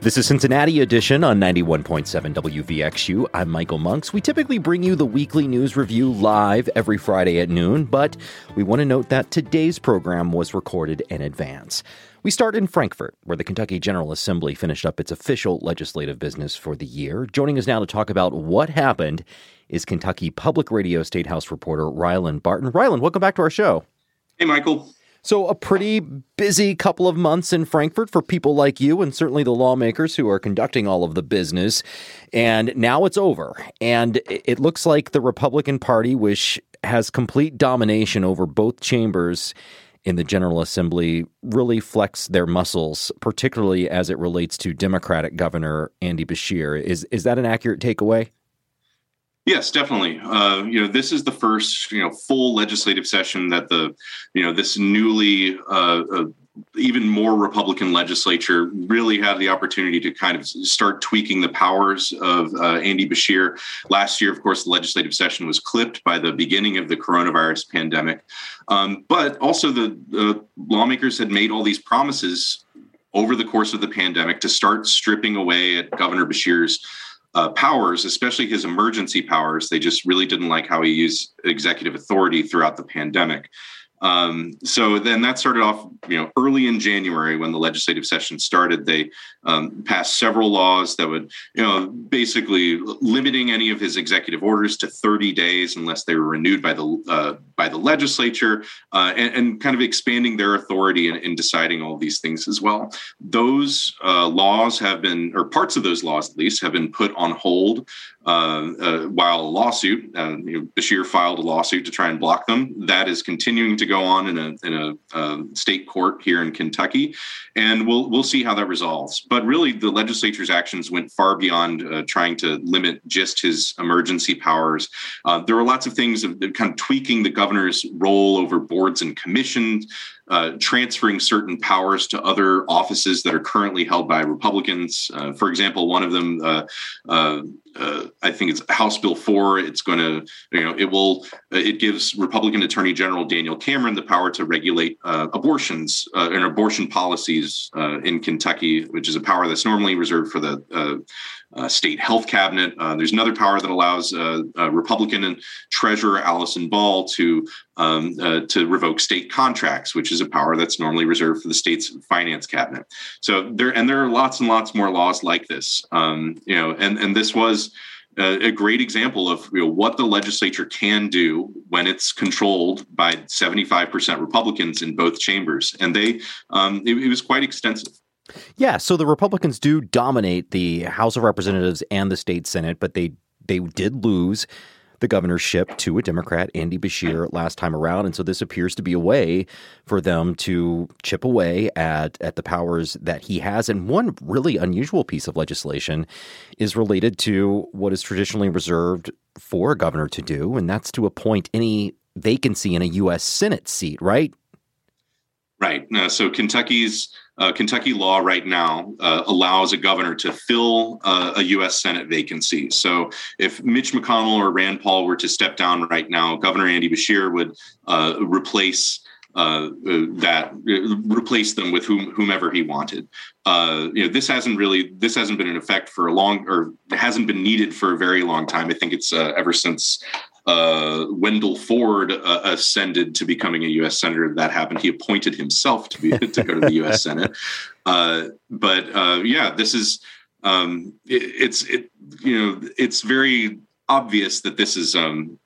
This is Cincinnati Edition on 91.7 WVXU. I'm Michael Monks. We typically bring you the weekly news review live every Friday at noon, but we want to note that today's program was recorded in advance. We start in Frankfort, where the Kentucky General Assembly finished up its official legislative business for the year. Joining us now to talk about what happened is Kentucky Public Radio State House reporter Rylan Barton. Rylan, welcome back to our show. Hey, Michael. So a pretty busy couple of months in Frankfort for people like you and certainly the lawmakers who are conducting all of the business. And now it's over. And it looks like the Republican Party, which has complete domination over both chambers in the General Assembly, really flexed their muscles, particularly as it relates to Democratic Governor Andy Beshear. Is that an accurate takeaway? Yes, definitely. This is the first, full legislative session that this newly even more Republican legislature really had the opportunity to kind of start tweaking the powers of Andy Beshear. Last year, of course, the legislative session was clipped by the beginning of the coronavirus pandemic. But also the lawmakers had made all these promises over the course of the pandemic to start stripping away at Governor Beshear's powers, especially his emergency powers. They just really didn't like how he used executive authority throughout the pandemic. So then that started off, early in January when the legislative session started. They passed several laws that would, basically limiting any of his executive orders to 30 days unless they were renewed by the legislature, and kind of expanding their authority in deciding all of these things as well. Those laws have been, or parts of those laws at least, have been put on hold while a lawsuit, Beshear filed a lawsuit to try and block them. That is continuing to go on in a state court here in Kentucky, and we'll see how that resolves. But really, the legislature's actions went far beyond trying to limit just his emergency powers. There were lots of things of kind of tweaking the governor's role over boards and commissions, transferring certain powers to other offices that are currently held by Republicans. For example, one of them, I think it's House Bill 4. It's going to, it gives Republican Attorney General Daniel Cameron the power to regulate abortions and abortion policies in Kentucky, which is a power that's normally reserved for the state health cabinet. There's another power that allows Republican and Treasurer Allison Ball to revoke state contracts, which is a power that's normally reserved for the state's finance cabinet. So there are lots and lots more laws like this, and this was a great example of what the legislature can do when it's controlled by 75% Republicans in both chambers, and it was quite extensive. Yeah, so the Republicans do dominate the House of Representatives and the state Senate, but they did lose the governorship to a Democrat, Andy Beshear, last time around. And so this appears to be a way for them to chip away at the powers that he has. And one really unusual piece of legislation is related to what is traditionally reserved for a governor to do, and that's to appoint any vacancy in a U.S. Senate seat, right? Right. So Kentucky law right now allows a governor to fill a U.S. Senate vacancy. So if Mitch McConnell or Rand Paul were to step down right now, Governor Andy Beshear would replace them with whomever he wanted. This hasn't been in effect for it hasn't been needed for a very long time. I think it's ever since Wendell Ford ascended to becoming a U.S. senator. That happened. He appointed himself to go to the U.S. Senate. This is it's very obvious that this is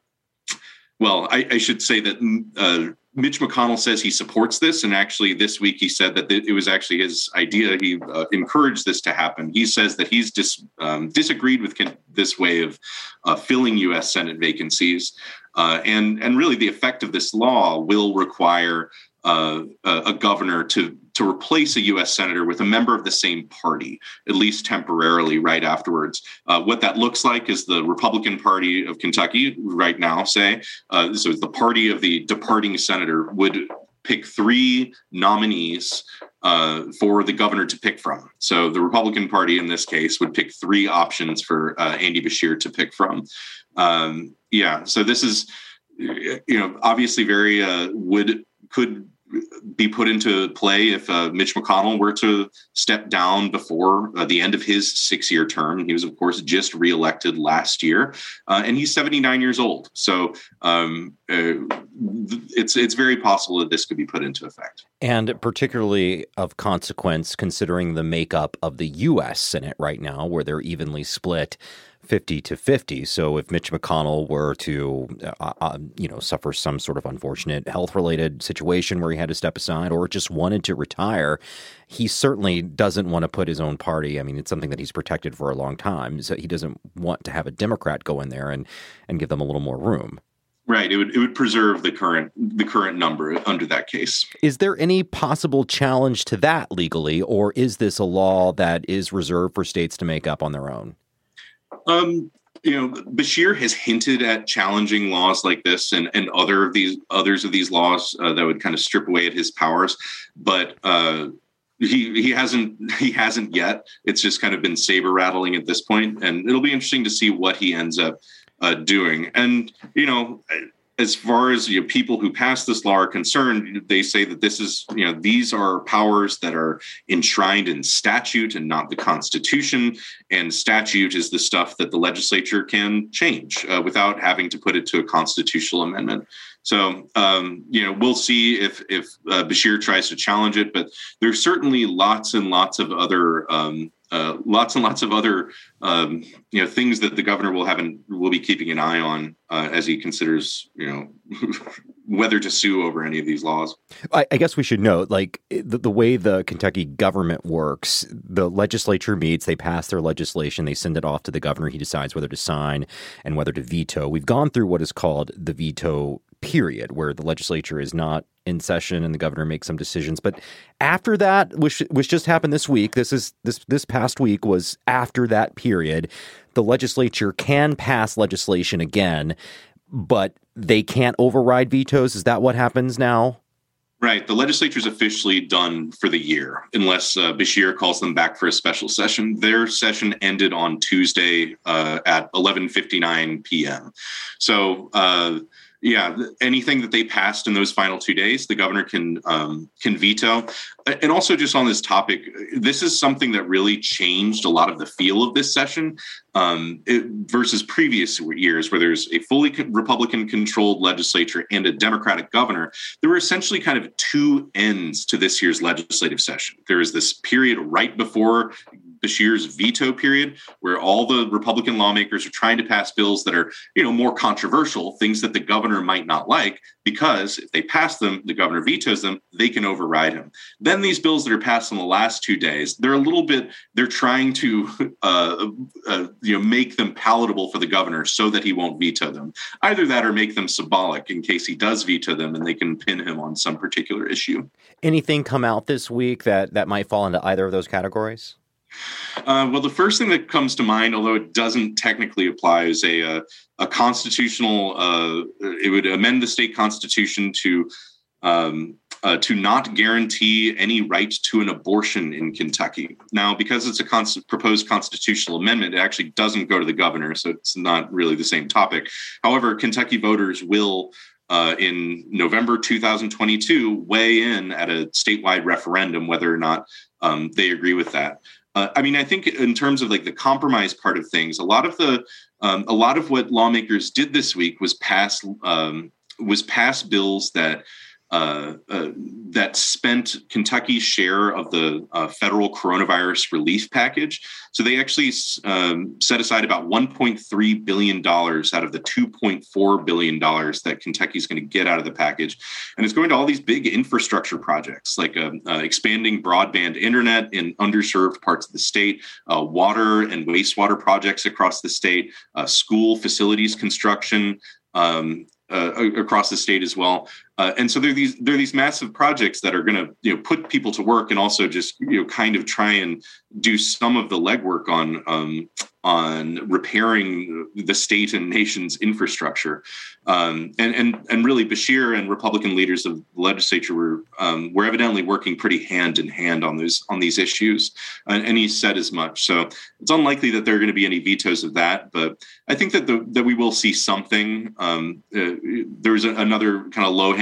I should say that Mitch McConnell says he supports this, and actually this week he said that it was actually his idea. He encouraged this to happen. He says that he's disagreed with this way of filling U.S. Senate vacancies, and really the effect of this law will require a governor to replace a U.S. senator with a member of the same party, at least temporarily, right afterwards. What that looks like is the Republican Party of Kentucky right now, so the party of the departing senator would pick three nominees for the governor to pick from. So the Republican Party in this case would pick three options for Andy Beshear to pick from. So this is, obviously very could be put into play if Mitch McConnell were to step down before the end of his 6-year term. He was, of course, just reelected last year, and he's 79 years old. So it's very possible that this could be put into effect. And particularly of consequence, considering the makeup of the U.S. Senate right now, where they're evenly split 50-50. So if Mitch McConnell were to, suffer some sort of unfortunate health-related situation where he had to step aside or just wanted to retire, he certainly doesn't want to put his own party. I mean, it's something that he's protected for a long time. So he doesn't want to have a Democrat go in there and give them a little more room. Right. It would preserve the current number under that case. Is there any possible challenge to that legally, or is this a law that is reserved for states to make up on their own? Beshear has hinted at challenging laws like this and others of these laws that would kind of strip away at his powers, but he hasn't yet. It's just kind of been saber rattling at this point, and it'll be interesting to see what he ends up doing. And as far as people who pass this law are concerned, they say that this is these are powers that are enshrined in statute and not the Constitution. And statute is the stuff that the legislature can change without having to put it to a constitutional amendment. So, we'll see if Beshear tries to challenge it, but there's certainly lots and lots of other things that the governor will be keeping an eye on as he considers, whether to sue over any of these laws. I guess we should note, the way the Kentucky government works, the legislature meets, they pass their legislation, they send it off to the governor. He decides whether to sign and whether to veto. We've gone through what is called the veto period, where the legislature is not in session and the governor makes some decisions. But after that, which just happened this week, this past week was after that period, the legislature can pass legislation again, but they can't override vetoes. Is that what happens now? Right. The legislature's officially done for the year, unless Beshear calls them back for a special session. Their session ended on Tuesday at 11:59 p.m. So, anything that they passed in those final 2 days, the governor can veto. And also, just on this topic, this is something that really changed a lot of the feel of this session versus previous years, where there's a fully Republican-controlled legislature and a Democratic governor. There were essentially kind of two ends to this year's legislative session. There is this period right before Beshear's veto period, where all the Republican lawmakers are trying to pass bills that are, more controversial, things that the governor might not like, because if they pass them, the governor vetoes them, they can override him. Then these bills that are passed in the last 2 days, they're trying to, make them palatable for the governor so that he won't veto them. Either that or make them symbolic in case he does veto them and they can pin him on some particular issue. Anything come out this week that might fall into either of those categories? Well, the first thing that comes to mind, although it doesn't technically apply, is a constitutional. It would amend the state constitution to not guarantee any right to an abortion in Kentucky. Now, because it's a proposed constitutional amendment, it actually doesn't go to the governor, so it's not really the same topic. However, Kentucky voters will, in November 2022, weigh in at a statewide referendum whether or not they agree with that. I think in terms of the compromise part of things, a lot of what lawmakers did this week was pass bills that spent Kentucky's share of the federal coronavirus relief package. So they actually set aside about $1.3 billion out of the $2.4 billion that Kentucky's going to get out of the package. And it's going to all these big infrastructure projects, like expanding broadband internet in underserved parts of the state, water and wastewater projects across the state, school facilities construction, across the state as well. And so there are these massive projects that are going to put people to work and also just kind of try and do some of the legwork on repairing the state and nation's infrastructure. And really Beshear and Republican leaders of the legislature were evidently working pretty hand in hand on these issues. And he said as much. So it's unlikely that there are going to be any vetoes of that, but I think that we will see something. There's another kind of low-hanging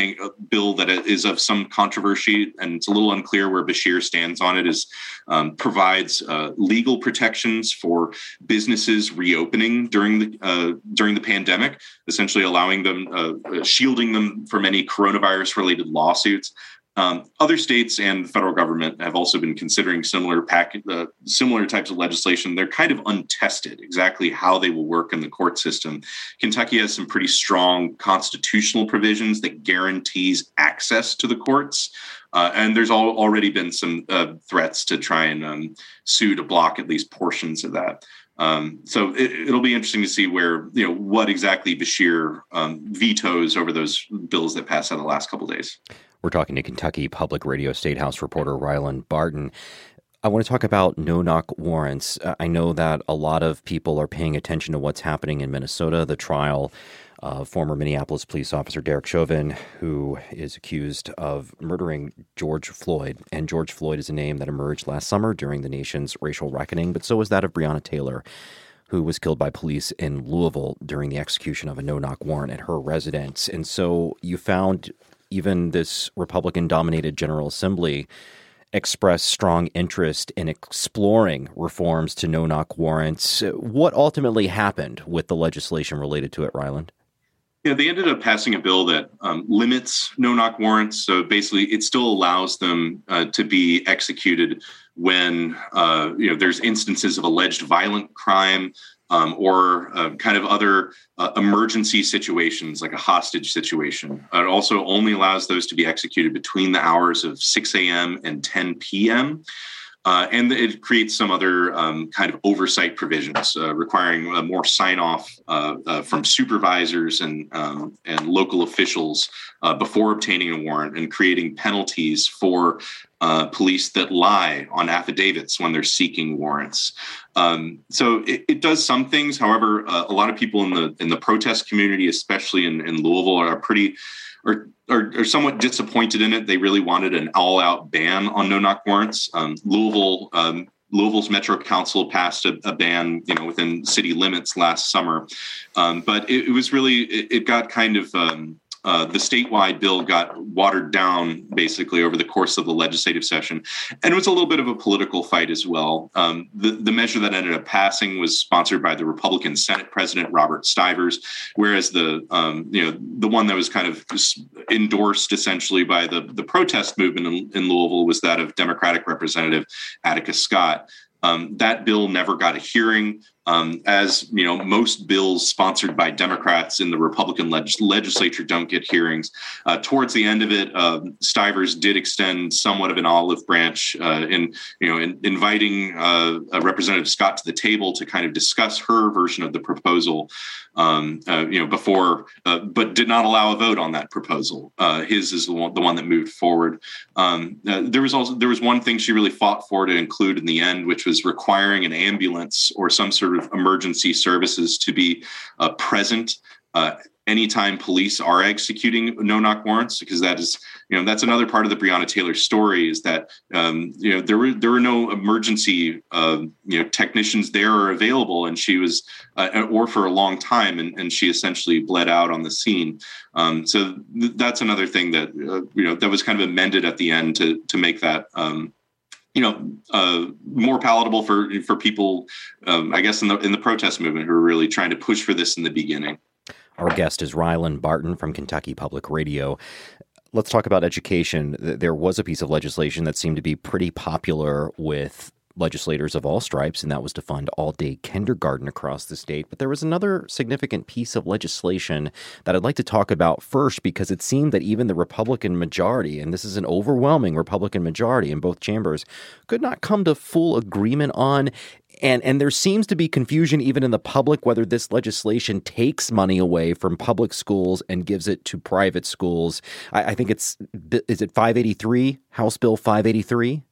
bill that is of some controversy, and it's a little unclear where Beshear stands on it, is provides legal protections for businesses reopening during the pandemic, essentially allowing them, shielding them from any coronavirus-related lawsuits. Other states and the federal government have also been considering similar types of legislation. They're kind of untested exactly how they will work in the court system. Kentucky has some pretty strong constitutional provisions that guarantees access to the courts. And there's already been some threats to try and sue to block at least portions of that. So it'll be interesting to see where, what exactly Beshear vetoes over those bills that passed out the last couple of days. We're talking to Kentucky Public Radio State House reporter Ryland Barton. I want to talk about no-knock warrants. I know that a lot of people are paying attention to what's happening in Minnesota, the trial of former Minneapolis police officer Derek Chauvin, who is accused of murdering George Floyd. And George Floyd is a name that emerged last summer during the nation's racial reckoning, but so was that of Breonna Taylor, who was killed by police in Louisville during the execution of a no-knock warrant at her residence. And so you found even this Republican-dominated General Assembly expressed strong interest in exploring reforms to no-knock warrants. What ultimately happened with the legislation related to it, Ryland? Yeah, they ended up passing a bill that limits no-knock warrants. So basically, it still allows them to be executed when there's instances of alleged violent crime, or kind of other emergency situations like a hostage situation. It also only allows those to be executed between the hours of 6 a.m. and 10 p.m. And it creates some other kind of oversight provisions requiring more sign-off from supervisors and local officials before obtaining a warrant, and creating penalties for police that lie on affidavits when they're seeking warrants. So it does some things. However, a lot of people in the protest community, especially in Louisville, are somewhat disappointed in it. They really wanted an all-out ban on no-knock warrants. Louisville's Metro Council passed a ban, within city limits last summer, but it got kind of the statewide bill got watered down basically over the course of the legislative session. And it was a little bit of a political fight as well. The measure that ended up passing was sponsored by the Republican Senate President, Robert Stivers, whereas the one that was kind of endorsed essentially by the protest movement in Louisville was that of Democratic Representative Atticus Scott. That bill never got a hearing. As most bills sponsored by Democrats in the Republican legislature don't get hearings. Towards the end of it, Stivers did extend somewhat of an olive branch in inviting Representative Scott to the table to kind of discuss her version of the proposal. Before, but did not allow a vote on that proposal. His is the one that moved forward. There was one thing she really fought for to include in the end, which was requiring an ambulance or some sort of emergency services to be present anytime police are executing no-knock warrants, because that is, that's another part of the Breonna Taylor story, is that, there were no emergency, technicians there or available, and she was, or for a long time, and she essentially bled out on the scene. So that's another thing that, that was kind of amended at the end to make that, more palatable for people, I guess, in the protest movement who are really trying to push for this in the beginning. Our guest is Ryland Barton from Kentucky Public Radio. Let's talk about education. There was a piece of legislation that seemed to be pretty popular with legislators of all stripes, and that was to fund all-day kindergarten across the state. But there was another significant piece of legislation that I'd like to talk about first, because it seemed that even the Republican majority, and this is an overwhelming Republican majority in both chambers, could not come to full agreement on. And there seems to be confusion even in the public whether this legislation takes money away from public schools and gives it to private schools. I think is it 583, House Bill 583?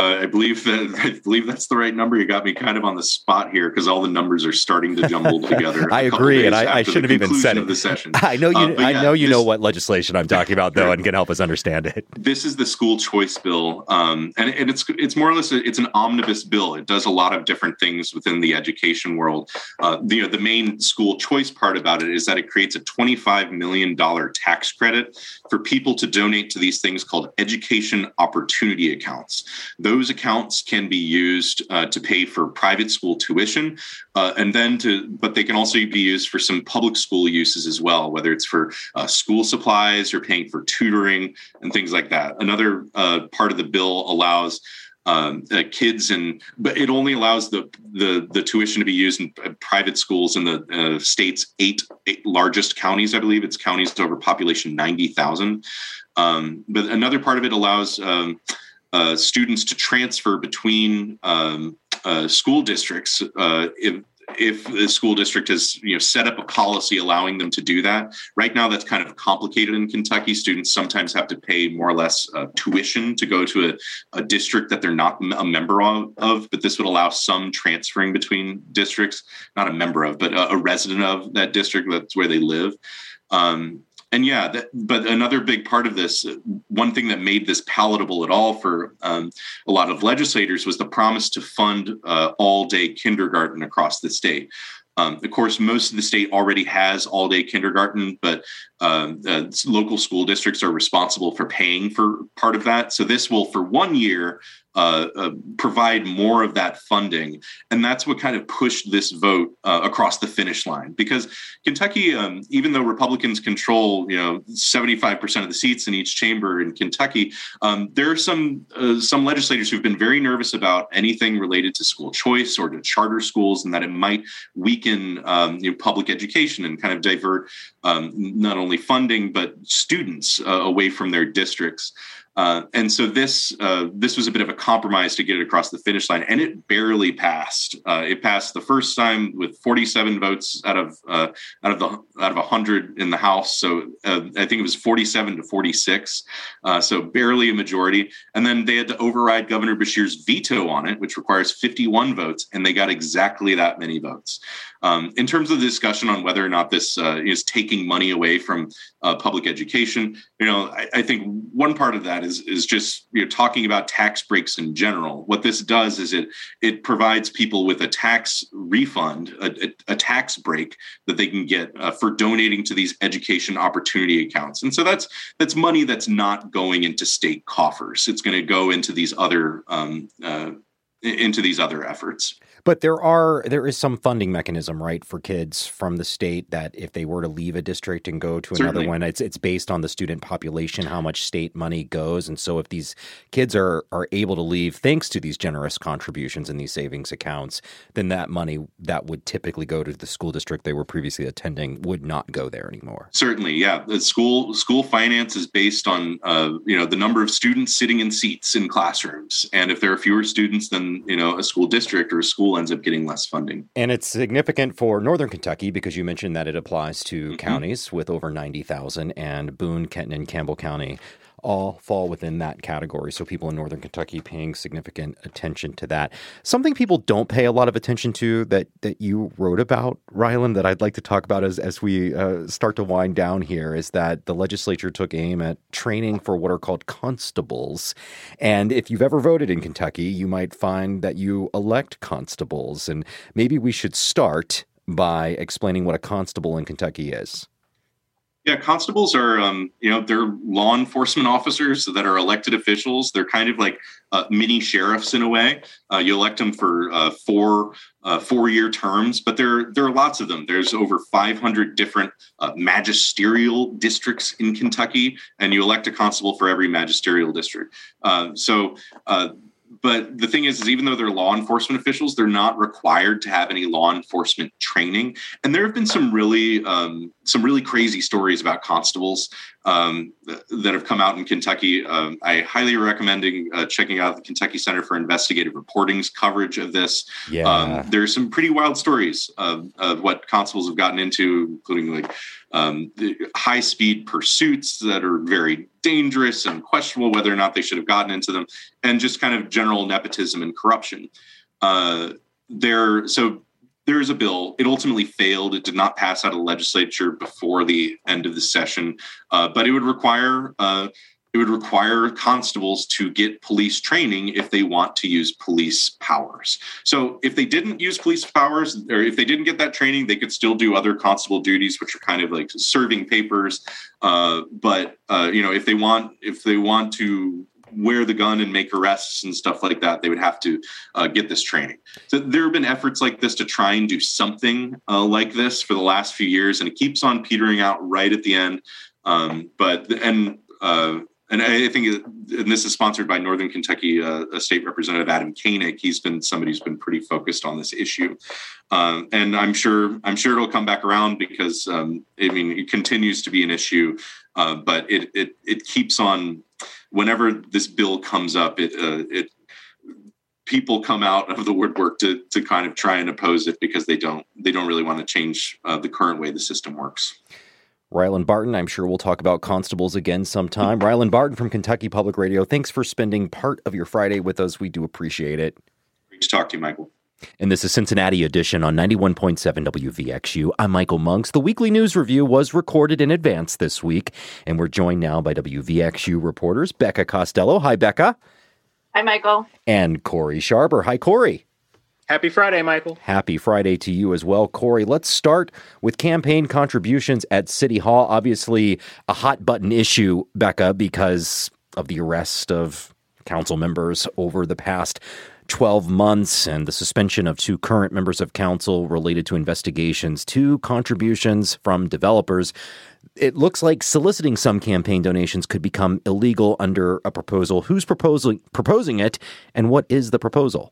I believe that's the right number. You got me kind of on the spot here because all the numbers are starting to jumble together. I agree, and I shouldn't have even said it. The session. I know you. Know what legislation I'm talking about, though, and can help us understand it. This is the school choice bill, and it's more or less it's an omnibus bill. It does a lot of different things within the education world. The main school choice part about it is that it creates a $25 million tax credit for people to donate to these things called education opportunity accounts. Those accounts can be used to pay for private school tuition, but they can also be used for some public school uses as well, whether it's for school supplies or paying for tutoring and things like that. Another part of the bill allows kids, but it only allows the tuition to be used in private schools in the state's eight largest counties. I believe it's counties over population 90,000. But another part of it allows students to transfer between school districts if the school district has set up a policy allowing them to do that. Right now, that's kind of complicated in Kentucky. Students sometimes have to pay more or less tuition to go to a district that they're not a member of, but this would allow some transferring between districts, not a member of, but a resident of that district. That's where they live. But another big part of this, one thing that made this palatable at all for a lot of legislators was the promise to fund all-day kindergarten across the state. Of course, most of the state already has all-day kindergarten, but local school districts are responsible for paying for part of that. So this will, for 1 year, provide more of that funding. And that's what kind of pushed this vote across the finish line. Because Kentucky, even though Republicans control 75% of the seats in each chamber in Kentucky, there are some legislators who've been very nervous about anything related to school choice or to charter schools, and that it might weaken public education and kind of divert not only funding but students away from their districts. And so this was a bit of a compromise to get it across the finish line, and it barely passed. It passed the first time with 47 votes out of 100 in the House. So I think it was 47 to 46. So barely a majority. And then they had to override Governor Beshear's veto on it, which requires 51 votes, and they got exactly that many votes. In terms of the discussion on whether or not this is taking money away from public education, I think one part of that is just talking about tax breaks in general. What this does is it provides people with a tax refund, a tax break that they can get for donating to these education opportunity accounts. And so that's money that's not going into state coffers. It's going to go into these other efforts. But there is some funding mechanism, right, for kids from the state that if they were to leave a district and go to another one, it's based on the student population, how much state money goes. And so if these kids are able to leave thanks to these generous contributions in these savings accounts, then that money that would typically go to the school district they were previously attending would not go there anymore. Certainly, yeah. The school finance is based on the number of students sitting in seats in classrooms. And if there are fewer students, then a school district or a school ends up getting less funding. And it's significant for Northern Kentucky because you mentioned that it applies to counties with over 90,000, and Boone, Kenton, and Campbell County all fall within that category. So people in Northern Kentucky paying significant attention to that. Something people don't pay a lot of attention to that you wrote about, Rylan, that I'd like to talk about as we start to wind down here is that the legislature took aim at training for what are called constables. And if you've ever voted in Kentucky, you might find that you elect constables. And maybe we should start by explaining what a constable in Kentucky is. Yeah, constables are, they're law enforcement officers that are elected officials. They're kind of like mini sheriffs in a way. You elect them for four-year terms, but there are lots of them. There's over 500 different magisterial districts in Kentucky, and you elect a constable for every magisterial district. But the thing is even though they're law enforcement officials, they're not required to have any law enforcement training. And there have been some really crazy stories about constables that have come out in Kentucky. I highly recommend checking out the Kentucky Center for Investigative Reporting's coverage of this. Yeah. There's some pretty wild stories of what constables have gotten into, including high-speed pursuits that are very dangerous and questionable whether or not they should have gotten into them, and just kind of general nepotism and corruption. There is a bill. It ultimately failed. It did not pass out of the legislature before the end of the session, but it would require constables to get police training if they want to use police powers. So if they didn't use police powers, or if they didn't get that training, they could still do other constable duties, which are kind of like serving papers. But if they want to wear the gun and make arrests and stuff like that, they would have to get this training. So there have been efforts like this to try and do something like this for the last few years, and it keeps on petering out right at the end. And I think, and this is sponsored by Northern Kentucky State Representative Adam Koenig. He's been somebody who's been pretty focused on this issue, and I'm sure it'll come back around because it continues to be an issue, but it keeps on. Whenever this bill comes up, people come out of the woodwork to kind of try and oppose it because they don't really want to change the current way the system works. Ryland Barton, I'm sure we'll talk about constables again sometime. Ryland Barton from Kentucky Public Radio, thanks for spending part of your Friday with us. We do appreciate it. Great to talk to you, Michael. And this is Cincinnati Edition on 91.7 WVXU. I'm Michael Monks. The weekly news review was recorded in advance this week, and we're joined now by WVXU reporters Becca Costello. Hi, Becca. Hi, Michael. And Corey Sharber. Hi, Corey. Happy Friday, Michael. Happy Friday to you as well, Corey. Let's start with campaign contributions at City Hall. Obviously, a hot-button issue, Becca, because of the arrest of council members over the past 12 months and the suspension of 2 current members of council related to investigations to contributions from developers. It looks like soliciting some campaign donations could become illegal under a proposal. Who's proposing it, and what is the proposal?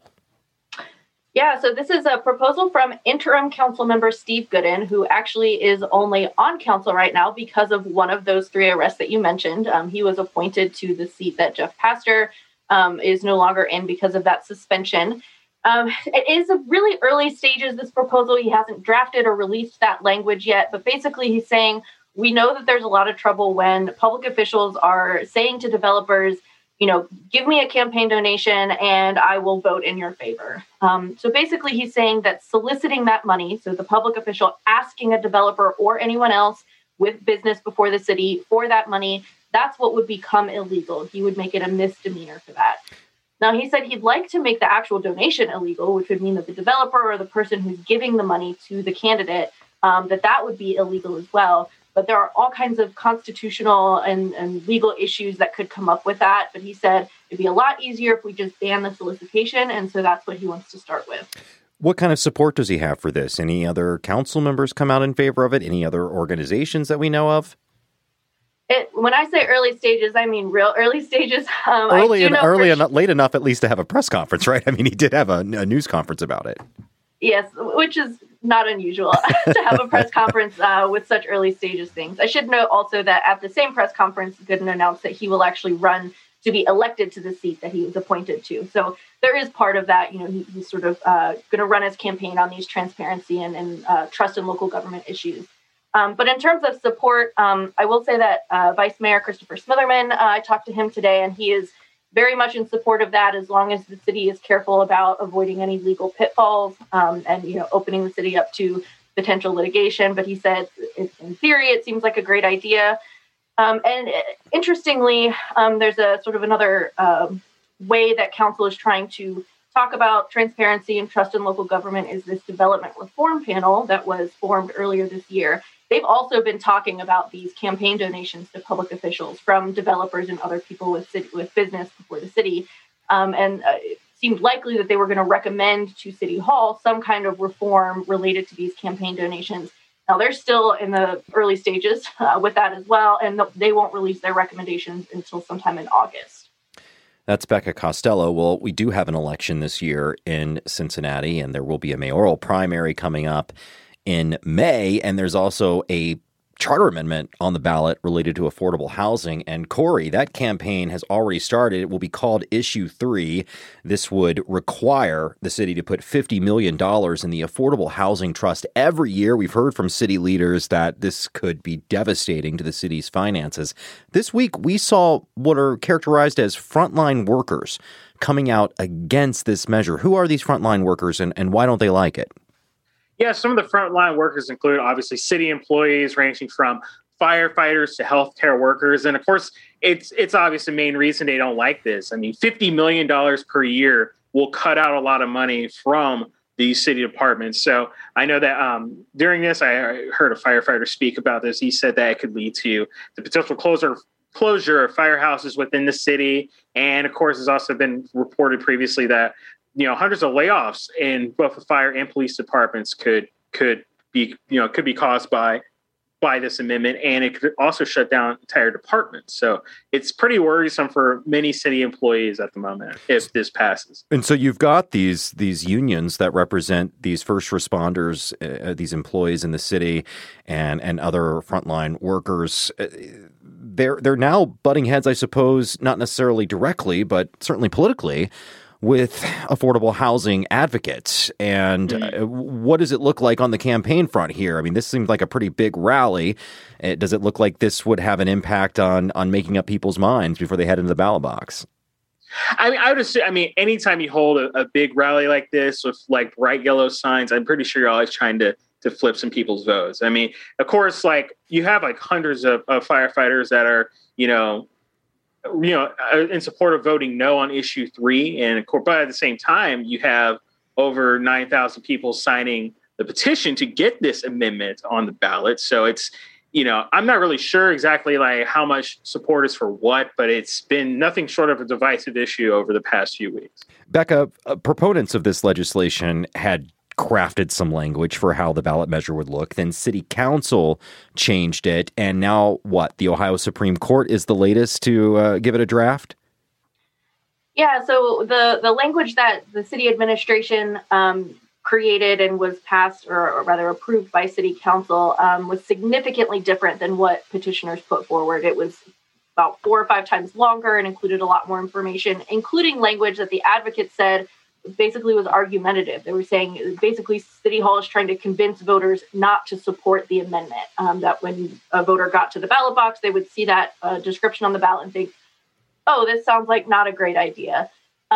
Yeah, so this is a proposal from interim council member Steve Gooden, who actually is only on council right now because of one of those 3 arrests that you mentioned. He was appointed to the seat that Jeff Pastor is no longer in because of that suspension. It is a really early stages, this proposal. He hasn't drafted or released that language yet, but basically he's saying, we know that there's a lot of trouble when public officials are saying to developers, give me a campaign donation and I will vote in your favor. So basically he's saying that soliciting that money, so the public official asking a developer or anyone else with business before the city for that money, that's what would become illegal. He would make it a misdemeanor for that. Now, he said he'd like to make the actual donation illegal, which would mean that the developer or the person who's giving the money to the candidate, that would be illegal as well. But there are all kinds of constitutional and legal issues that could come up with that. But he said it'd be a lot easier if we just ban the solicitation. And so that's what he wants to start with. What kind of support does he have for this? Any other council members come out in favor of it? Any other organizations that we know of? When I say early stages, I mean real early stages. Late enough at least to have a press conference, right? I mean, he did have a news conference about it. Yes, which is not unusual to have a press conference with such early stages things. I should note also that at the same press conference, Gooden announced that he will actually run to be elected to the seat that he was appointed to. So there is part of that. He's sort of going to run his campaign on these transparency and trust in local government issues. But in terms of support, I will say that Vice Mayor Christopher Smitherman, I talked to him today, and he is very much in support of that as long as the city is careful about avoiding any legal pitfalls and opening the city up to potential litigation. But he said, in theory, it seems like a great idea. And interestingly, there's a sort of another way that council is trying to talk about transparency and trust in local government is this development reform panel that was formed earlier this year. They've also been talking about these campaign donations to public officials from developers and other people with business before the city. And it seemed likely that they were going to recommend to City Hall some kind of reform related to these campaign donations. Now, they're still in the early stages with that as well, and they won't release their recommendations until sometime in August. That's Becca Costello. Well, we do have an election this year in Cincinnati, and there will be a mayoral primary coming up in May, and there's also a charter amendment on the ballot related to affordable housing. And Corey, that campaign has already started. It will be called Issue 3. This would require the city to put $50 million in the Affordable Housing Trust every year. We've heard from city leaders that this could be devastating to the city's finances. This week, we saw what are characterized as frontline workers coming out against this measure. Who are these frontline workers and why don't they like it? Yeah, some of the frontline workers include obviously city employees ranging from firefighters to healthcare workers. And of course, it's obvious the main reason they don't like this. I mean, $50 million per year will cut out a lot of money from these city departments. So I know that during this, I heard a firefighter speak about this. He said that it could lead to the potential closure of firehouses within the city. And of course, it's also been reported previously that hundreds of layoffs in both the fire and police departments could be caused by this amendment, and it could also shut down entire departments. So it's pretty worrisome for many city employees at the moment if this passes. And so you've got these unions that represent these first responders, these employees in the city, and other frontline workers. They're now butting heads, I suppose, not necessarily directly, but certainly politically, with affordable housing advocates. And what does it look like on the campaign front here? I mean, this seems like a pretty big rally. Does it look like this would have an impact on making up people's minds before they head into the ballot box? I would assume, anytime you hold a big rally like this with like bright yellow signs, I'm pretty sure you're always trying to flip some people's votes. I mean, of course, like you have like hundreds of firefighters that are, in support of voting no on Issue 3. And of course, but at the same time, you have over 9,000 people signing the petition to get this amendment on the ballot. So it's, I'm not really sure exactly like how much support is for what, but it's been nothing short of a divisive issue over the past few weeks. Becca, proponents of this legislation had crafted some language for how the ballot measure would look. Then City Council changed it. And now what? The Ohio Supreme Court is the latest to give it a draft? Yeah, so the language that the city administration created and was passed, or rather approved by City Council, was significantly different than what petitioners put forward. It was about 4 or 5 times longer and included a lot more information, including language that the advocates said basically was argumentative. They were saying basically City Hall is trying to convince voters not to support the amendment, that when a voter got to the ballot box, they would see that description on the ballot and think, oh, this sounds like not a great idea.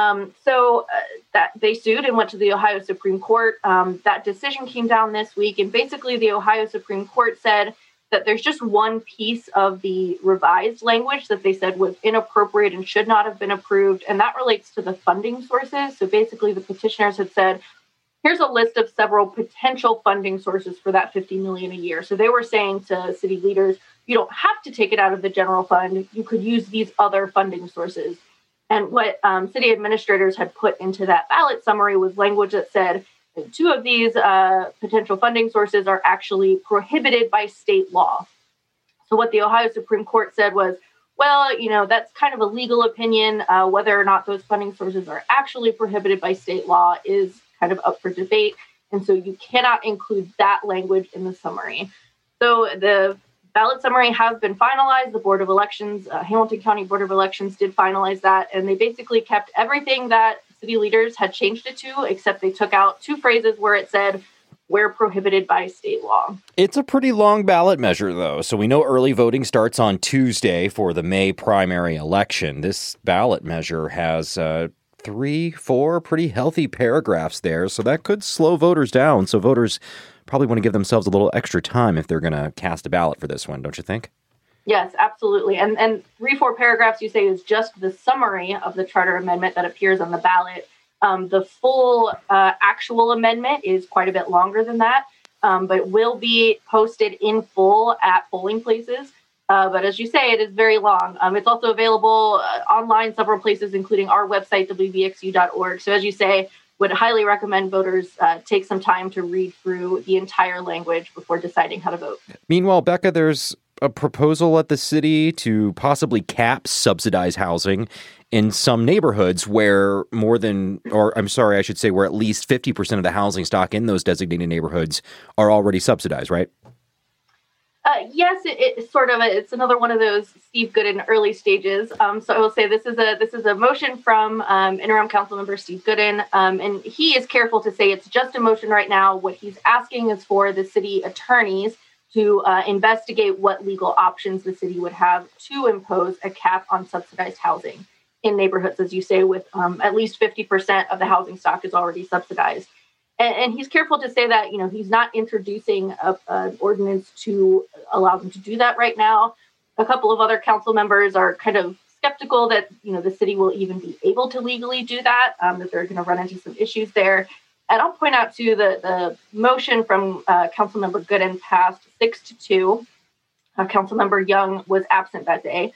So that they sued and went to the Ohio Supreme Court. That decision came down this week, and basically the Ohio Supreme Court said that there's just one piece of the revised language that they said was inappropriate and should not have been approved, and that relates to the funding sources. So basically the petitioners had said, here's a list of several potential funding sources for that $50 million a year. So they were saying to city leaders, you don't have to take it out of the general fund. You could use these other funding sources. And what city administrators had put into that ballot summary was language that said, 2 of these potential funding sources are actually prohibited by state law. So what the Ohio Supreme Court said was, well, that's kind of a legal opinion. Whether or not those funding sources are actually prohibited by state law is kind of up for debate. And so you cannot include that language in the summary. So the ballot summary has been finalized. The Board of Elections, Hamilton County Board of Elections did finalize that. And they basically kept everything that city leaders had changed it to, except they took out 2 phrases where it said, where prohibited by state law. It's a pretty long ballot measure, though. So we know early voting starts on Tuesday for the May primary election. This ballot measure has 3, 4 pretty healthy paragraphs there. So that could slow voters down. So voters probably want to give themselves a little extra time if they're going to cast a ballot for this one, don't you think? Yes, absolutely. And 3-4 paragraphs, you say, is just the summary of the charter amendment that appears on the ballot. The full actual amendment is quite a bit longer than that, but will be posted in full at polling places. But as you say, it is very long. It's also available online several places, including our website, wbxu.org. So as you say, would highly recommend voters take some time to read through the entire language before deciding how to vote. Meanwhile, Becca, there's a proposal at the city to possibly cap subsidized housing in some neighborhoods where where at least 50% of the housing stock in those designated neighborhoods are already subsidized, right? Yes, it's sort of it's another one of those Steve Gooden early stages. So I will say this is a motion from interim council member Steve Gooden, and he is careful to say it's just a motion right now. What he's asking is for the city attorneys to investigate what legal options the city would have to impose a cap on subsidized housing in neighborhoods, as you say, with at least 50% of the housing stock is already subsidized. And he's careful to say that, he's not introducing an ordinance to allow them to do that right now. A couple of other council members are kind of skeptical that, the city will even be able to legally do that, that they're going to run into some issues there. And I'll point out, too, the motion from Councilmember Gooden passed 6-2. Councilmember Young was absent that day.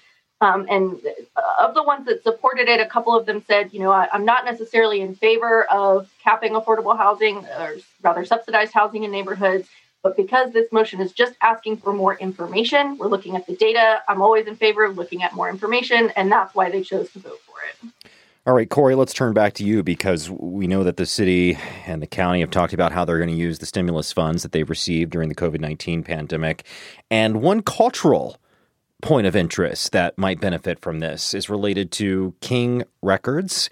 And of the ones that supported it, a couple of them said, I'm not necessarily in favor of capping affordable housing, or rather subsidized housing in neighborhoods. But because this motion is just asking for more information, we're looking at the data. I'm always in favor of looking at more information, and that's why they chose to vote for it. All right, Corey, let's turn back to you, because we know that the city and the county have talked about how they're going to use the stimulus funds that they've received during the COVID-19 pandemic. And one cultural point of interest that might benefit from this is related to King Records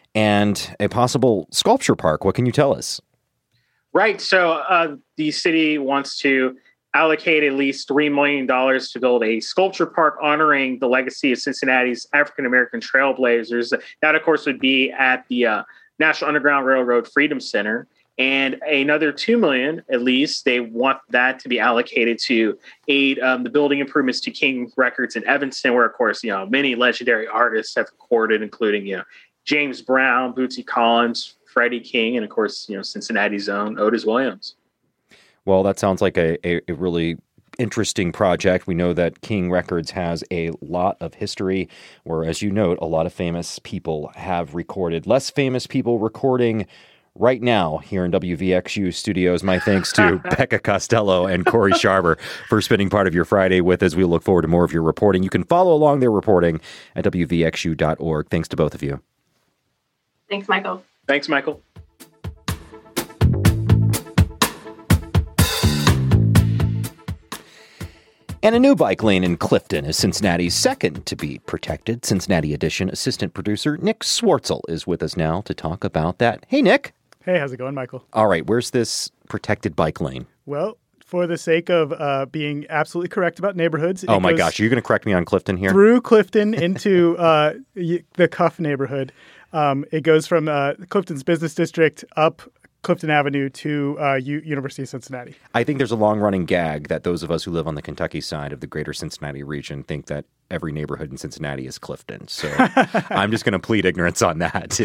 and a possible sculpture park. What can you tell us? Right. So the city wants to allocate at least $3 million to build a sculpture park honoring the legacy of Cincinnati's African-American trailblazers. That, of course, would be at the National Underground Railroad Freedom Center. And another $2 million, at least, they want that to be allocated to aid the building improvements to King Records in Evanston, where, of course, many legendary artists have recorded, including, James Brown, Bootsy Collins, Freddie King, and, of course, Cincinnati's own Otis Williams. Well, that sounds like a really interesting project. We know that King Records has a lot of history where, as you note, a lot of famous people have recorded. Less famous people recording right now here in WVXU studios. My thanks to Becca Costello and Corey Sharber for spending part of your Friday with us. We look forward to more of your reporting. You can follow along their reporting at WVXU.org. Thanks to both of you. Thanks, Michael. Thanks, Michael. And a new bike lane in Clifton is Cincinnati's second to be protected. Cincinnati Edition assistant producer Nick Swartzel is with us now to talk about that. Hey, Nick. Hey, how's it going, Michael? All right, where's this protected bike lane? Well, for the sake of being absolutely correct about neighborhoods. Oh my gosh, are you going to correct me on Clifton here? Through Clifton into the Cuff neighborhood. It goes from Clifton's business district up Clifton Avenue to University of Cincinnati. I think there's a long-running gag that those of us who live on the Kentucky side of the greater Cincinnati region think that every neighborhood in Cincinnati is Clifton. So I'm just going to plead ignorance on that.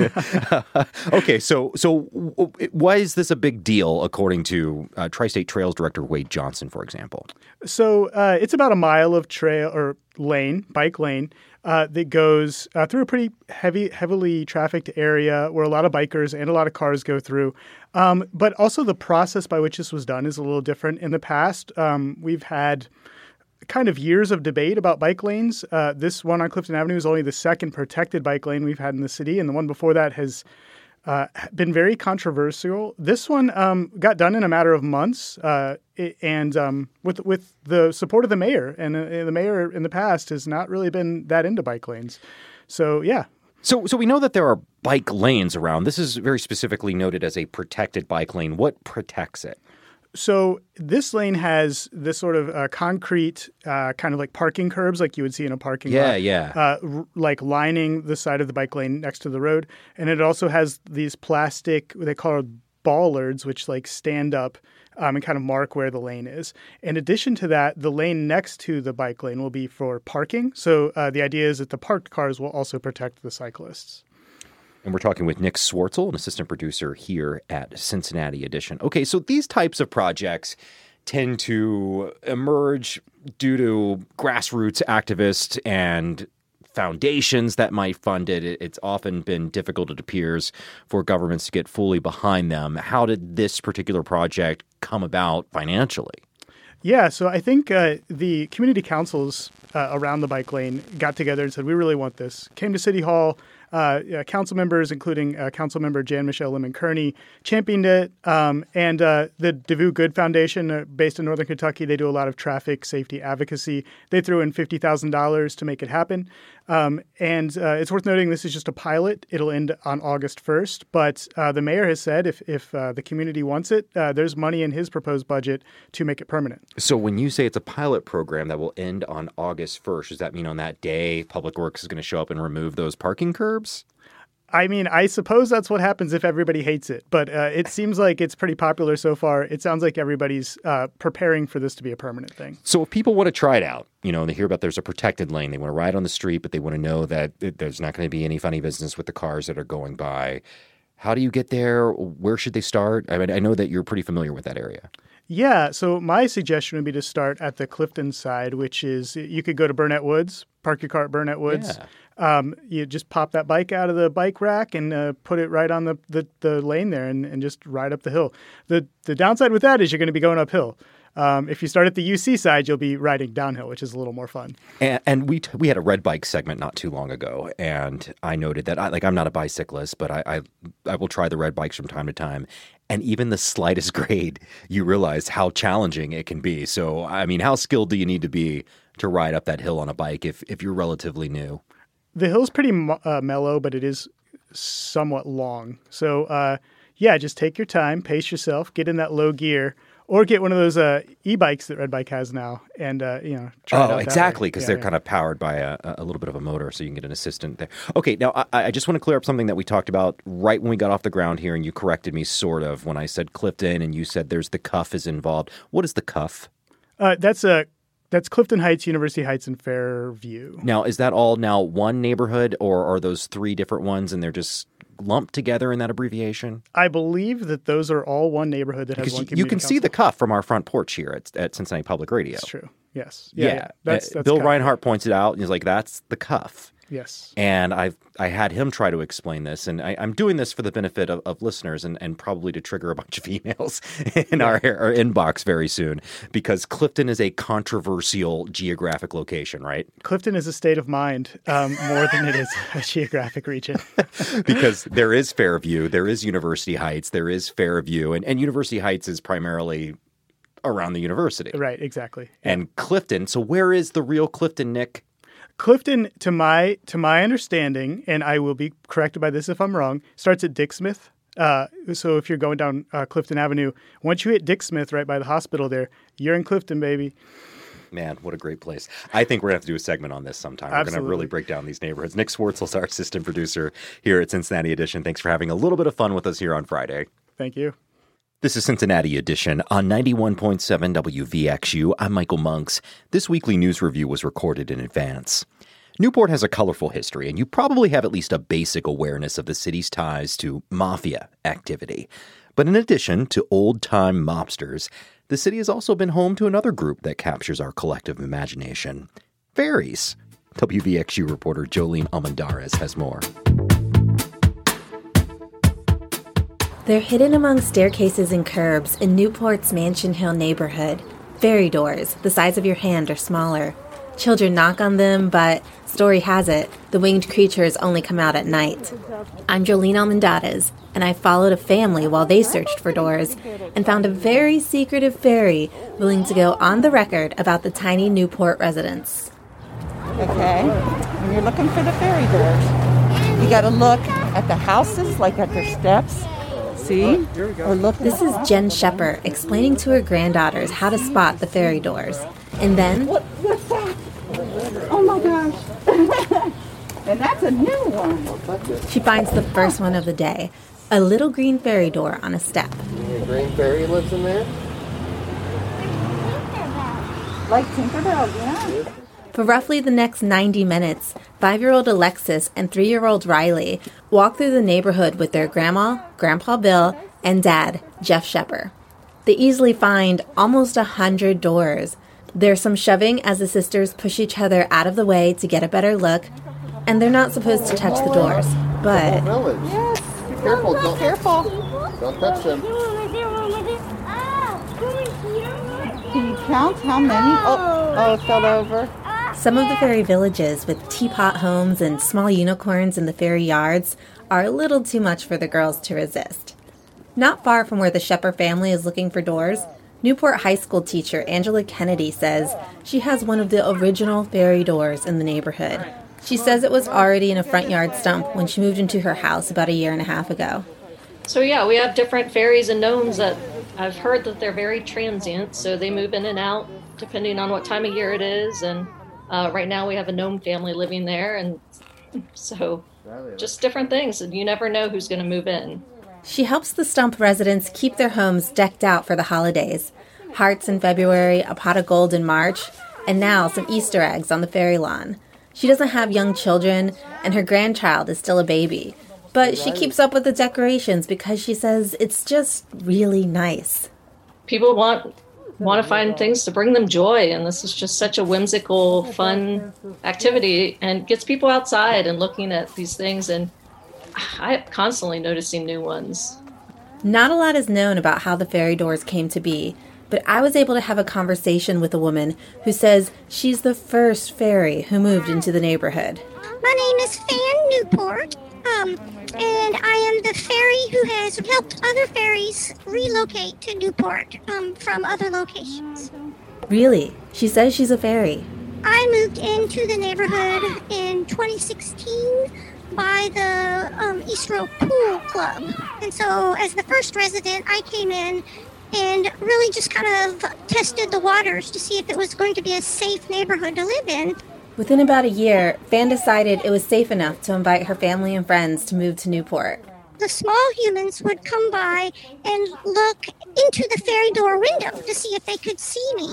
Okay, so why is this a big deal, according to Tri-State Trails Director Wade Johnson, for example? So it's about a mile of trail or bike lane, that goes through a pretty heavily trafficked area where a lot of bikers and a lot of cars go through. But also the process by which this was done is a little different. In the past, we've had kind of years of debate about bike lanes. This one on Clifton Avenue is only the second protected bike lane we've had in the city, and the one before that has been very controversial. This one got done in a matter of months, and with the support of the mayor. And the mayor in the past has not really been that into bike lanes. So, yeah. So we know that there are bike lanes around. This is very specifically noted as a protected bike lane. What protects it? So this lane has this sort of concrete kind of like parking curbs like you would see in a parking lot. Yeah. Like lining the side of the bike lane next to the road. And it also has these plastic, they call it bollards, which like stand up and kind of mark where the lane is. In addition to that, the lane next to the bike lane will be for parking. So the idea is that the parked cars will also protect the cyclists. And we're talking with Nick Swartzel, an assistant producer here at Cincinnati Edition. Okay, so these types of projects tend to emerge due to grassroots activists and foundations that might fund it. It's often been difficult, it appears, for governments to get fully behind them. How did this particular project come about financially? Yeah, so I think the community councils around the bike lane got together and said, we really want this. Came to City Hall, Council members, including Council Member Jan-Michelle Lemon-Kearney, championed it. And the DeVue Good Foundation, based in Northern Kentucky, they do a lot of traffic safety advocacy. They threw in $50,000 to make it happen. And it's worth noting this is just a pilot. It'll end on August 1st. But the mayor has said if the community wants it, there's money in his proposed budget to make it permanent. So when you say it's a pilot program that will end on August 1st, does that mean on that day Public Works is going to show up and remove those parking curbs? I mean, I suppose that's what happens if everybody hates it. But it seems like it's pretty popular so far. It sounds like everybody's preparing for this to be a permanent thing. So if people want to try it out, they hear about there's a protected lane. They want to ride on the street, but they want to know that there's not going to be any funny business with the cars that are going by. How do you get there? Where should they start? I mean, I know that you're pretty familiar with that area. Yeah, so my suggestion would be to start at the Clifton side, which is you could go to Burnett Woods, park your car at Burnett Woods. Yeah. You just pop that bike out of the bike rack and put it right on the lane there and just ride up the hill. The downside with that is you're going to be going uphill. If you start at the UC side, you'll be riding downhill, which is a little more fun. And we had a red bike segment not too long ago, and I noted that I'm not a bicyclist, but I will try the red bikes from time to time. And even the slightest grade, you realize how challenging it can be. So, I mean, how skilled do you need to be to ride up that hill on a bike if you're relatively new? The hill's pretty mellow, but it is somewhat long. So, just take your time, pace yourself, get in that low gear. Or get one of those e-bikes that Red Bike has now and, try it out. Oh, exactly, because they're kind of powered by a little bit of a motor, so you can get an assistant there. Okay, now I just want to clear up something that we talked about right when we got off the ground here, and you corrected me sort of when I said Clifton, and you said there's the Cuff is involved. What is the Cuff? That's Clifton Heights, University Heights, and Fairview. Now, is that all now one neighborhood, or are those three different ones, and they're just lumped together in that abbreviation? I believe that those are all one neighborhood that has one community you can council. see the Cuff from our front porch here at Cincinnati Public Radio. That's true. Yes. Yeah. That's Bill Reinhart points it out, and he's like, that's the Cuff. Yes. And I had him try to explain this, and I'm doing this for the benefit of listeners and probably to trigger a bunch of emails in our inbox very soon, because Clifton is a controversial geographic location, right? Clifton is a state of mind more than it is a geographic region. Because there is Fairview, there is University Heights, there is Fairview, and University Heights is primarily around the university. Right, exactly. And Clifton, so where is the real Clifton, Nick? Clifton, to my understanding, and I will be corrected by this if I'm wrong, starts at Dick Smith. So if you're going down Clifton Avenue, once you hit Dick Smith right by the hospital there, you're in Clifton, baby. Man, what a great place. I think we're going to have to do a segment on this sometime. Absolutely. We're going to really break down these neighborhoods. Nick Swartzel's our assistant producer here at Cincinnati Edition. Thanks for having a little bit of fun with us here on Friday. Thank you. This is Cincinnati Edition on 91.7 WVXU. I'm Michael Monks. This weekly news review was recorded in advance. Newport has a colorful history, and you probably have at least a basic awareness of the city's ties to mafia activity. But in addition to old-time mobsters, the city has also been home to another group that captures our collective imagination. Fairies. WVXU reporter Jolene Almendarez has more. They're hidden among staircases and curbs in Newport's Mansion Hill neighborhood. Fairy doors, the size of your hand or smaller. Children knock on them, but story has it, the winged creatures only come out at night. I'm Jolene Almendarez, and I followed a family while they searched for doors and found a very secretive fairy willing to go on the record about the tiny Newport residents. Okay, when you're looking for the fairy doors, you got to look at the houses, like at their steps. See? Or look. This is Jen Shepard explaining to her granddaughters how to spot the fairy doors. And then... What's that? Oh my gosh. And that's a new one. She finds the first one of the day. A little green fairy door on a step. A green fairy lives in there? Like Tinkerbell, yeah. For roughly the next 90 minutes, 5-year-old Alexis and 3-year-old Riley walk through the neighborhood with their grandma, Grandpa Bill, and dad, Jeff Shepard. They easily find almost 100 doors. There's some shoving as the sisters push each other out of the way to get a better look, and they're not supposed to touch the doors, but... Yes. Be careful, don't, Careful. don't touch them. Can you count how many? Oh, it fell over. Some of the ferry villages with teapot homes and small unicorns in the ferry yards are a little too much for the girls to resist. Not far from where the Shepard family is looking for doors, Newport High School teacher Angela Kennedy says she has one of the original ferry doors in the neighborhood. She says it was already in a front yard stump when she moved into her house about a year and a half ago. So yeah, we have different ferries and gnomes that I've heard that they're very transient, so they move in and out depending on what time of year it is. And right now we have a gnome family living there, and so just different things, and you never know who's going to move in. She helps the Stump residents keep their homes decked out for the holidays. Hearts in February, a pot of gold in March, and now some Easter eggs on the ferry lawn. She doesn't have young children, and her grandchild is still a baby. But she keeps up with the decorations because she says it's just really nice. People want to find things to bring them joy, and this is just such a whimsical, fun activity, and gets people outside and looking at these things, and I'm constantly noticing new ones. Not a lot is known about how the ferry doors came to be, but I was able to have a conversation with a woman who says she's the first ferry who moved into the neighborhood. My name is Fan Newport, and I am the ferry who has helped other ferries relocate to Newport from other locations. Really? She says she's a ferry. I moved into the neighborhood in 2016 by the East Row Pool Club. And so as the first resident, I came in and really just kind of tested the waters to see if it was going to be a safe neighborhood to live in. Within about a year, Fan decided it was safe enough to invite her family and friends to move to Newport. The small humans would come by and look into the ferry door window to see if they could see me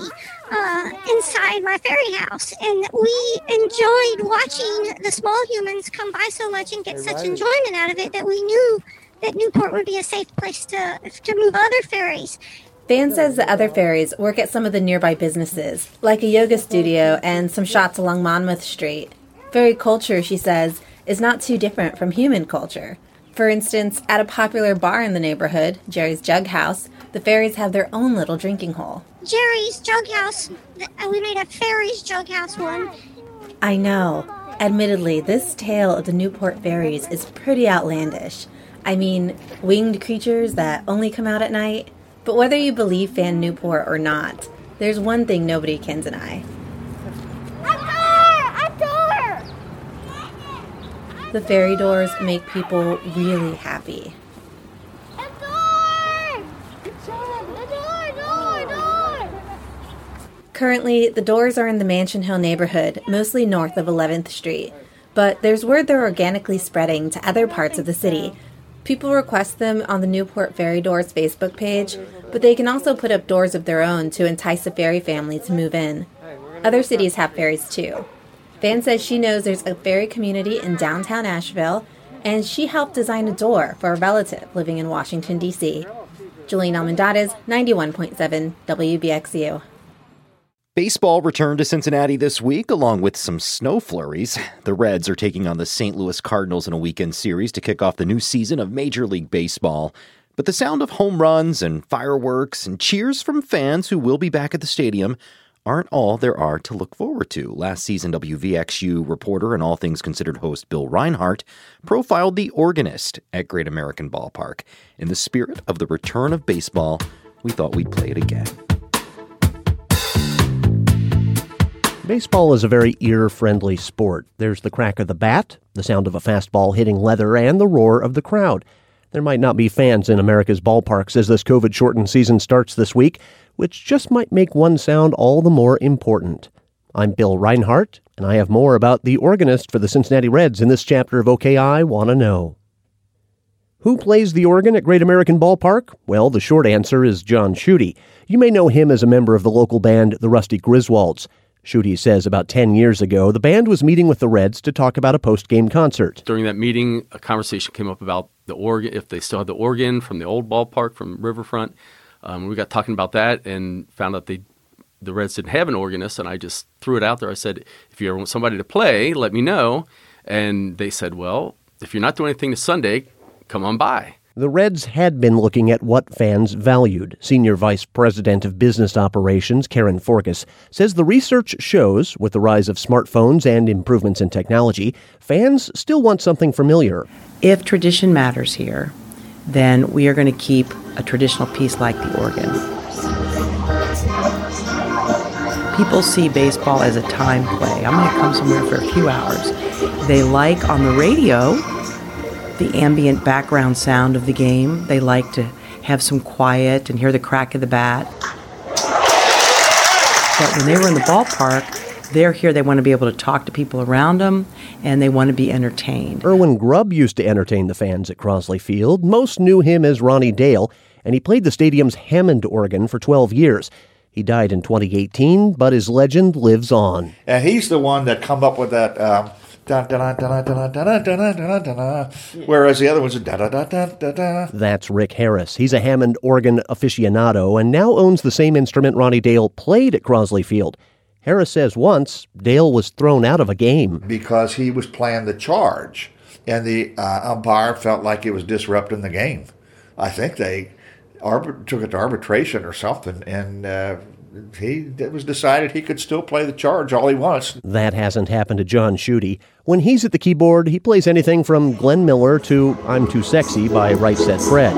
inside my ferry house. And we enjoyed watching the small humans come by so much and get such enjoyment out of it that we knew that Newport would be a safe place to move other ferries. Fan says the other ferries work at some of the nearby businesses, like a yoga studio and some shops along Monmouth Street. Ferry culture, she says, is not too different from human culture. For instance, at a popular bar in the neighborhood, Jerry's Jug House, the ferries have their own little drinking hole. Jerry's Jug House, we made a ferry's Jug House one. I know. Admittedly, this tale of the Newport ferries is pretty outlandish. I mean, winged creatures that only come out at night. But whether you believe Fan Newport or not, there's one thing nobody can deny. A door! The ferry doors make people really happy. A door! Door! Currently, the doors are in the Mansion Hill neighborhood, mostly north of 11th Street. But there's word they're organically spreading to other parts of the city. People request them on the Newport Ferry Doors Facebook page, but they can also put up doors of their own to entice a ferry family to move in. Other cities have ferries too. Fan says she knows there's a ferry community in downtown Asheville, and she helped design a door for a relative living in Washington, D.C. Jolene Almendarez, 91.7 WBXU. Baseball returned to Cincinnati this week, along with some snow flurries. The Reds are taking on the St. Louis Cardinals in a weekend series to kick off the new season of Major League Baseball. But the sound of home runs and fireworks and cheers from fans who will be back at the stadium aren't all there are to look forward to. Last season, WVXU reporter and All Things Considered host Bill Reinhart profiled the organist at Great American Ballpark. In the spirit of the return of baseball, we thought we'd play it again. Baseball is a very ear-friendly sport. There's the crack of the bat, the sound of a fastball hitting leather, and the roar of the crowd. There might not be fans in America's ballparks as this COVID-shortened season starts this week, which just might make one sound all the more important. I'm Bill Reinhart, and I have more about the organist for the Cincinnati Reds in this chapter of OK I Wanna Know. Who plays the organ at Great American Ballpark? Well, the short answer is John Schutte. You may know him as a member of the local band, the Rusty Griswolds. Schutte says about 10 years ago, the band was meeting with the Reds to talk about a post-game concert. During that meeting, a conversation came up about the organ, if they still had the organ from the old ballpark from Riverfront. We got talking about that and found out the Reds didn't have an organist, and I just threw it out there. I said, if you ever want somebody to play, let me know. And they said, well, if you're not doing anything this Sunday, come on by. The Reds had been looking at what fans valued. Senior Vice President of Business Operations, Karen Forgas, says the research shows, with the rise of smartphones and improvements in technology, fans still want something familiar. If tradition matters here, then we are going to keep a traditional piece like the organ. People see baseball as a time play. I'm going to come somewhere for a few hours. They like on the radio the ambient background sound of the game. They like to have some quiet and hear the crack of the bat. But when they were in the ballpark, they're here, they want to be able to talk to people around them, and they want to be entertained. Erwin Grubb used to entertain the fans at Crosley Field. Most knew him as Ronnie Dale, and he played the stadium's Hammond organ for 12 years. He died in 2018, but his legend lives on. And he's the one that come up with that whereas the other one's That's Rick Harris. He's a Hammond organ aficionado and now owns the same instrument Ronnie Dale played at Crosley Field. Harris says once Dale was thrown out of a game because he was playing the charge, and the umpire felt like it was disrupting the game. I think they took it to arbitration or something, and it was decided he could still play the charge all he wants. That hasn't happened to John Schutte. When he's at the keyboard, he plays anything from Glenn Miller to I'm Too Sexy by Right Said Fred.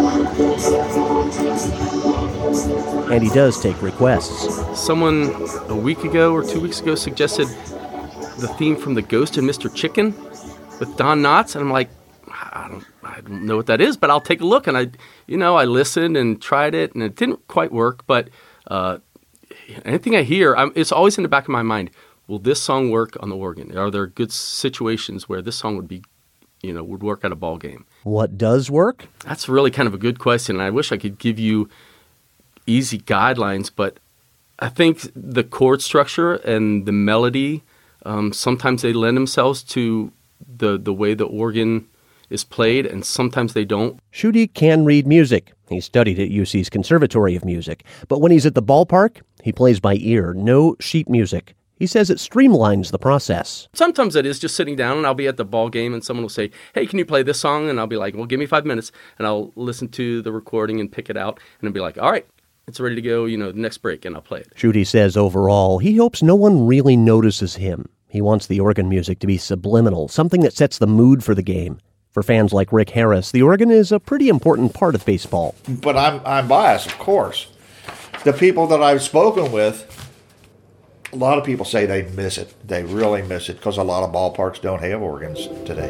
And he does take requests. Someone a week ago or 2 weeks ago suggested the theme from The Ghost and Mr. Chicken with Don Knotts, and I'm like, I don't know what that is, but I'll take a look. And I listened and tried it, and it didn't quite work, but anything I hear, it's always in the back of my mind. Will this song work on the organ? Are there good situations where this song would work at a ball game? What does work? That's really kind of a good question. And I wish I could give you easy guidelines, but I think the chord structure and the melody, sometimes they lend themselves to the way the organ is played, and sometimes they don't. Schutte can read music. He studied at UC's Conservatory of Music. But when he's at the ballpark, he plays by ear, no sheet music. He says it streamlines the process. Sometimes it is just sitting down, and I'll be at the ball game, and someone will say, hey, can you play this song? And I'll be like, well, give me 5 minutes. And I'll listen to the recording and pick it out, and I'll be like, all right, it's ready to go, the next break, and I'll play it. Schutte says overall, he hopes no one really notices him. He wants the organ music to be subliminal, something that sets the mood for the game. For fans like Rick Harris, the organ is a pretty important part of baseball. But I'm biased, of course. The people that I've spoken with, a lot of people say they miss it. They really miss it because a lot of ballparks don't have organs today.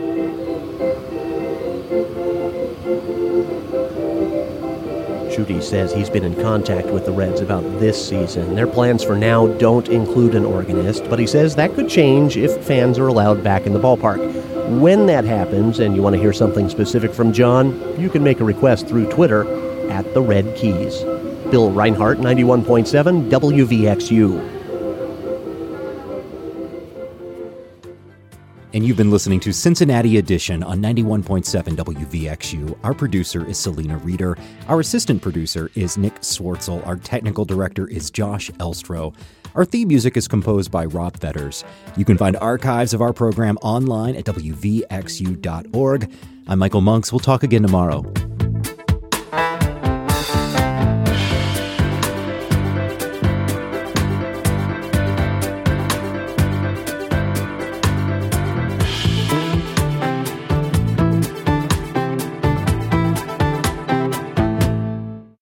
Schutte says he's been in contact with the Reds about this season. Their plans for now don't include an organist, but he says that could change if fans are allowed back in the ballpark. When that happens, and you want to hear something specific from John, you can make a request through Twitter at The Red Keys. Bill Reinhart, 91.7 WVXU. And you've been listening to Cincinnati Edition on 91.7 WVXU. Our producer is Selena Reeder. Our assistant producer is Nick Swartzel. Our technical director is Josh Elstro. Our theme music is composed by Rob Fetters. You can find archives of our program online at WVXU.org. I'm Michael Monks. We'll talk again tomorrow.